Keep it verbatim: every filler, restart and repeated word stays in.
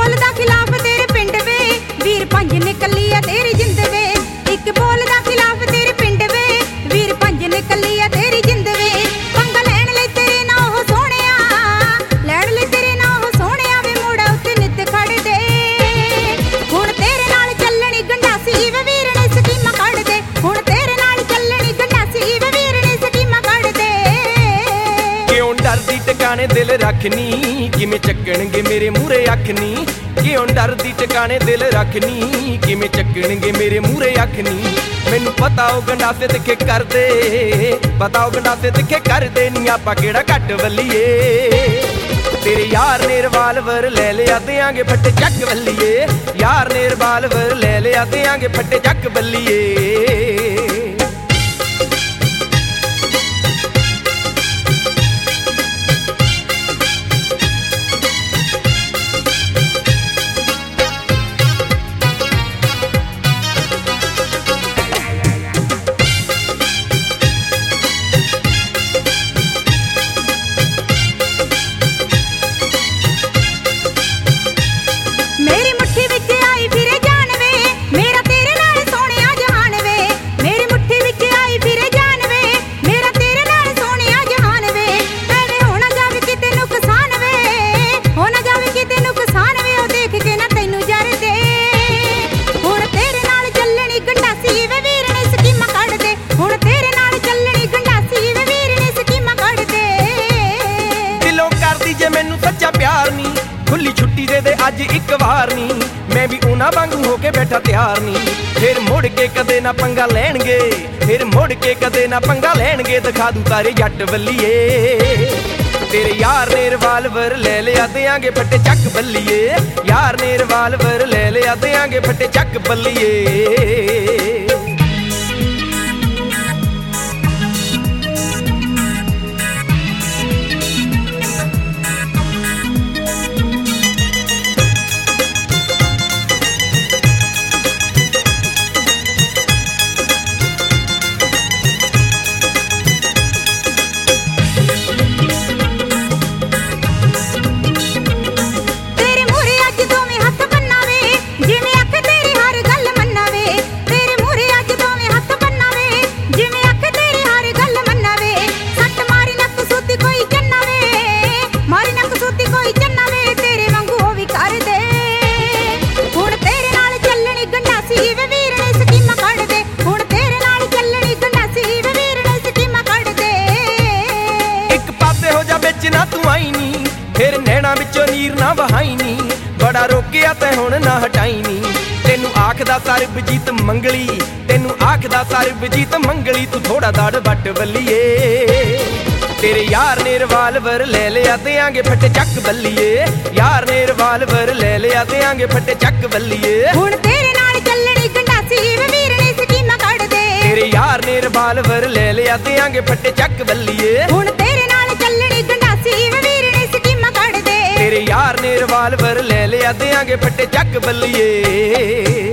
बोलदा खिलाफ तेरे पिंड वे वीर पंज निकली आ तेरी जिंद वे इक बोलदा खिलाफ तेरे पिंड वे वीर पंज निकली आ तेरी जिंद वे पंगा लैण लई तेरे ना हो सोहणिया लैण लई तेरे ना हो सोहणिया वे मोड़ा उत्ते नित खड़ दे हुण तेरे नाल चलणी गंडासी वे वीर ने स्कीमां कढ दे हुण तेरे नाल चलणी गंडासी वे वीर ने स्कीमां कढ दे क्यों डरदी टकाने दिल रखनी किवें ਚੱਕਣਗੇ मेरे मूहरे अख नी क्यों डरदी टकाने दिल रखनी किवें ਚੱਕਣਗੇ मेरे मूहरे अख नी मैनू पता ओ गंडासे तिखे करदे पता ओ गंडासे तिखे करदे नी आपां किहड़ा घट वल्लीए तेरे यार ने रिवाल्वर ले लिया देंगे फट्टे चक बल्लीए यार ने रिवाल्वर ले लिया देंगे फट्टे चक बल्लीए खुली छुट्टी दे दे अज एक बार नी मैं भी उन्हां वांगू होके बैठा तैयार नी फिर मुड़ के कदे ना पंगा लैणगे फिर मुड़ के कदे ना पंगा लैणगे दिखा दूं तारे जट बल्लीए तेरे यार ने रिवाल्वर ले लिया देंगे फट्टे चक बल्लीए यार ने रिवाल्वर ले लिया देंगे फट्टे चक बल्लीए ना तू आई नी फिर नैना विचों नीर ना बहाई नी बड़ा रोकिया ते हुण ना हटाई नी तेनू आखदा सरबजीत मंगली तेनू आखदा सरबजीत मंगली तू थोड़ा दड़ बट बल्लीए तेरे यार ने रिवाल्वर ले लिया देंगे फट्टे चक बल्लीए यार ने रिवाल्वर ले लिया देंगे फट्टे चक बल्लीए हुण तेरे नाल चलणी गंडासी वे वीर ने स्कीमां कढ दे तेरे यार ने रिवाल्वर ले लिया देंगे फट्टे चक बल्लीए हुण तेरे नाल चलणी गंडासी वे वीर ने स्कीमां कढ दे तेरे यार ने रिवाल्वर ले लिया देंगे फट्टे चक बल्लीए।